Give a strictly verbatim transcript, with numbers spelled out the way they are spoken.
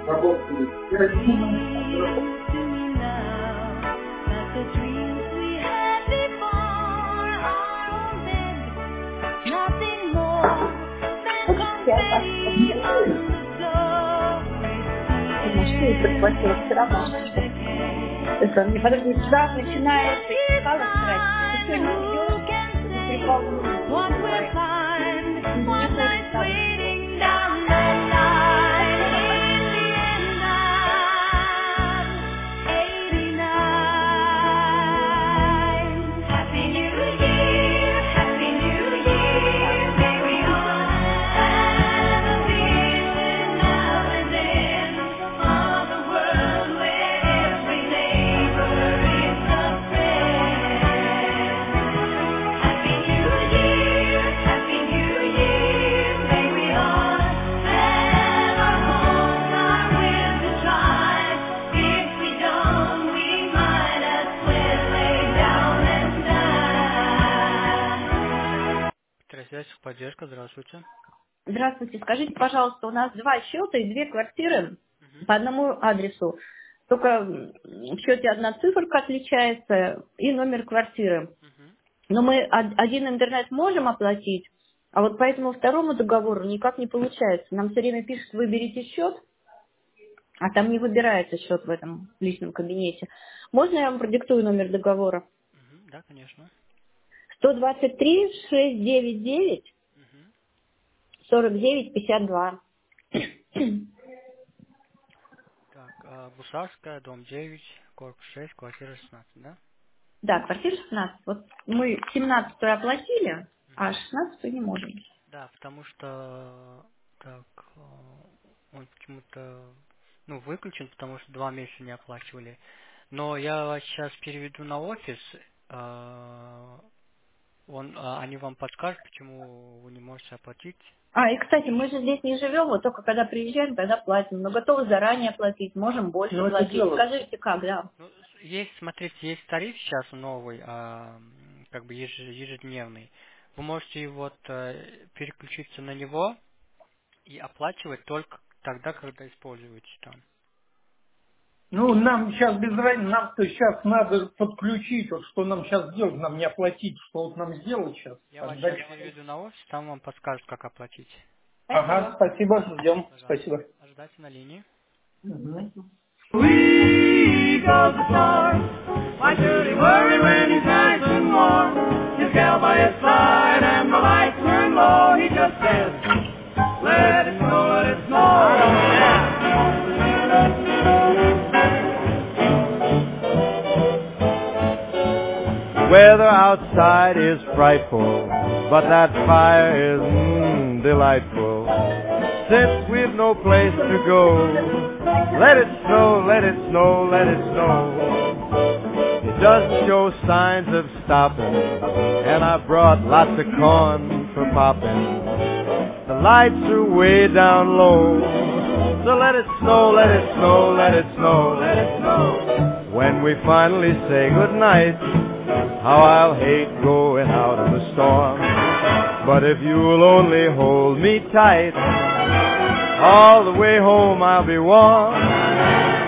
работали. Машину прихватила все равно. Это не подожди, сюда начинается скала стирать. Ты что, не идешь? Ты перепал не Поддержка, здравствуйте. Здравствуйте. Скажите, пожалуйста, у нас два счета и две квартиры Угу. по одному адресу. Только в счете одна циферка отличается и номер квартиры. Угу. Но мы один интернет можем оплатить, а вот по этому второму договору никак не получается. Нам все время пишут, выберите счет, а там не выбирается счет в этом личном кабинете. Можно я вам продиктую номер договора? Угу. Да, конечно. сто двадцать три шестьсот девяносто девять Угу. сорок девять пятьдесят два. Так, а, Гусарская, дом девять, корпус шесть, квартира шестнадцать, да? Да, квартира шестнадцать. Вот мы семнадцатую оплатили, а Угу. шестнадцатую не можем. Да, потому что так э, он почему-то ну выключен, потому что два месяца не оплачивали. Но я вас сейчас переведу на офис. э, он, а, они вам подскажут, почему вы не можете оплатить. А, и, кстати, мы же здесь не живем, вот только когда приезжаем, тогда платим. Но готовы заранее платить, можем больше Ну, это платить. дело. Скажите, как, да? Ну, с- есть, смотрите, есть тариф сейчас новый, а, м, как бы еж- ежедневный. Вы можете вот э, переключиться на него и оплачивать только тогда, когда используете там. Ну, нам сейчас без разницы, нам-то сейчас надо подключить, вот что нам сейчас сделать, нам не оплатить, что вот нам сделать сейчас. Я вас сейчас Отдать. переведу на офис, там вам подскажут, как оплатить. Ага, Спасибо. спасибо, ждем, Пожалуйста. спасибо. Ожидайте на линии. Мгм. Sweet goes the star. Why should he worry when he's nice and warm? His gal by his side and the lights turn low. He just says, let it snow, let it snow. Weather outside is frightful, but that fire is mm, delightful. Since we've no place to go, let it snow, let it snow, let it snow. It doesn't show signs of stopping, and I brought lots of corn for popping. The lights are way down low, so let it snow, let it snow, let it snow, let it snow. When we finally say goodnight, how I'll hate going out in the storm. But if you'll only hold me tight, all the way home I'll be warm.